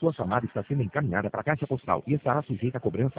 Sua chamada está sendo encaminhada para a caixa postal e estará sujeita a cobrança